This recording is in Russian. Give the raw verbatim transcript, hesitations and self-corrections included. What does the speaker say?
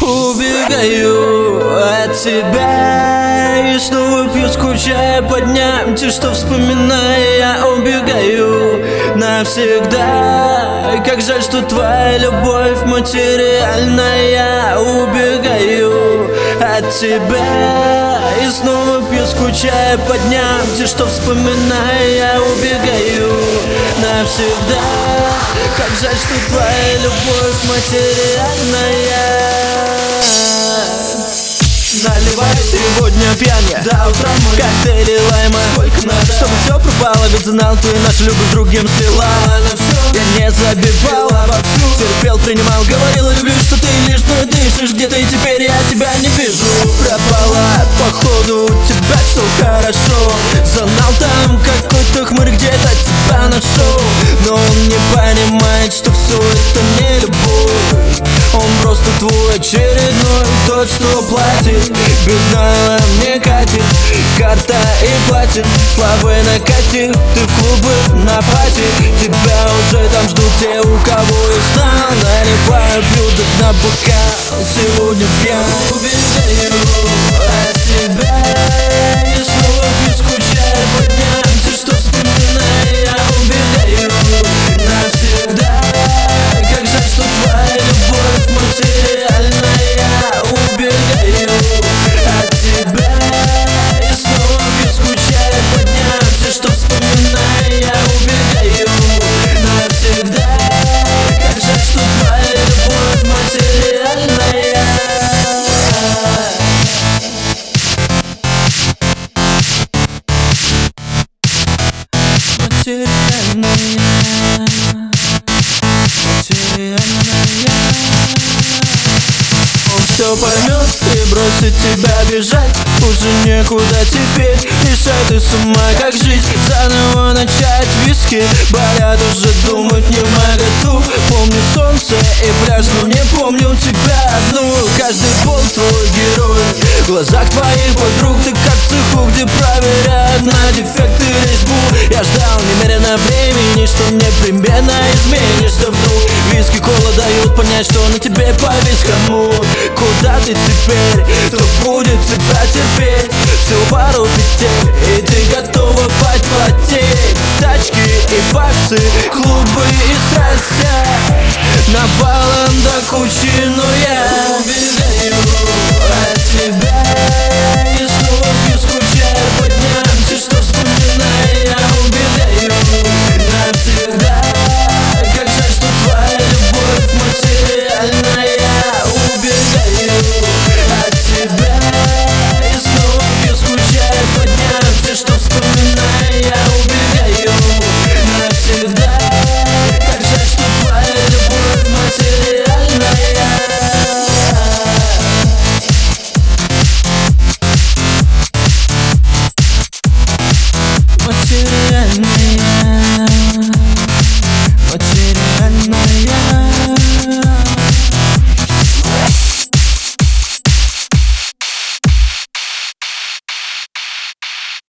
Убегаю от тебя и снова пью, скучая по дням. Те, что вспоминаю, я убегаю навсегда. Как жаль, что твоя любовь материальная. Убегаю от тебя и снова пью, скучая по дням. Те, что вспоминаю, я убегаю навсегда. Как жаль, что твоя любовь материальная. Наливай сегодня пьян я до утра, мой коктейли лайма. Сколько надо, чтобы все пропало, ведь знал, ты нашу любовь другим слила. Я не забивал вовсю, терпел, принимал, говорил, люблю, что ты лишь мной дышишь. Где-то и теперь я тебя не вижу. Пропала, походу, у тебя все хорошо. Знал, там какой-то хмырь где-то тебя нашел. Но он не понимает, что все это не любовь. Он просто твой очередной, тот, что платит. Без найла мне катит, карта и платит. Славы накатил, ты в клубы на пати. Тебя уже там ждут те, у кого я знал. Наливаю, пью до дна бокал, сегодня пьян. Убегаю от тебя и снова пью, скучая по дням. Все, что вспоминаю, я убегаю навсегда. Как жаль, что твоя любовь материальная. Убегаю от тебя и снова пью, скучая по дням. Все, что вспоминаю, я убегаю навсегда. Как жаль, что твоя любовь материальная. Материальная, материальная. Он все поймет и бросит тебя бежать. Уже некуда теперь, решай ты с ума, как жить. Заново начать, виски болят, уже думать не в моготу. Помню солнце и пляж, но не помню тебя одну. Каждый пол твой герой, в глазах твоих подруг. Ты как в цеху, где проверяют на дефекты резьбу. Я ждал немерено времени, что непременно изменишься вдруг. Виски, кола дают понять, что на тебе повис хомут. Куда ты теперь? Кто будет тебя терпеть? Всю пару петель, и ты готова подплатить. Тачки и баксы, клубы и страсти, навалом до кучи